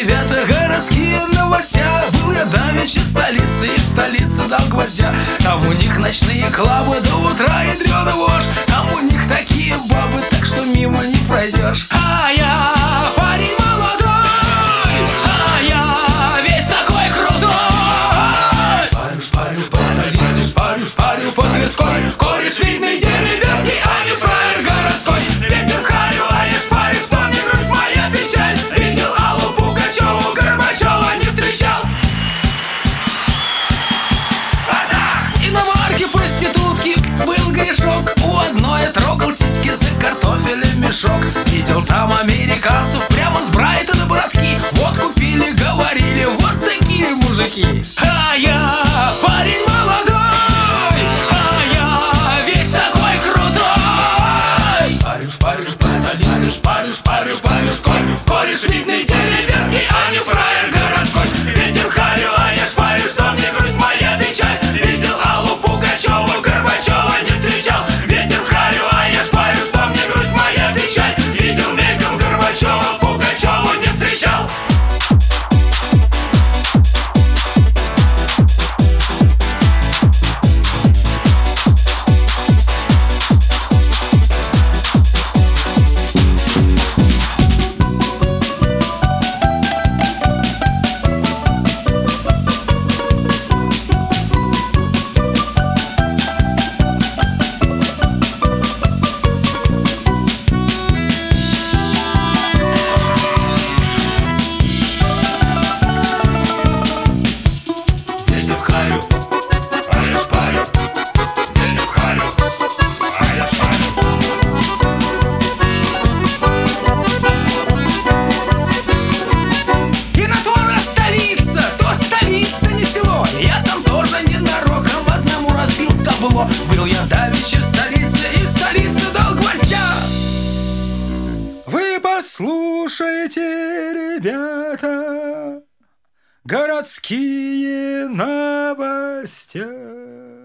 ребята, городские новостя. Был я давеча в столице, и в столице дал гвоздя. Там у них ночные клабы до утра ядрёна вошь. Там у них такие бабы, так что мимо не пройдешь. А я парень молодой, а я весь такой крутой. Шпарю по столице, шпарю по Тверской. Кореш видный деревенский, а не фраер городской. Ветер в харю, а я шпарю, что мне грусть моя печаль. Видел Аллу Пугачеву, Горбачева не встречал. Иномарки проститутки был грешок. У одной трогал титьки за картофелем мешок. Видел там американцев прямо с Брайтона братки. Вот купили, говорили, вот такие мужики. А я парень молодой, а я весь такой крутой. Шпарю по столице, шпарю по Тверской. Кореш видный деревенский, а не фраер городской. Ветер в харю, а я шпарю, что мне грусть моя печаль. Видел Аллу Пугачеву, Горбачева не встречал. Ветер в харю, а я шпарю, что мне грусть моя печаль. Видел мельком Горбачева, Пугачеву не встречал. Был я давеча в столице, и в столице дал гвоздя. Вы послушайте, ребята, городские новостя.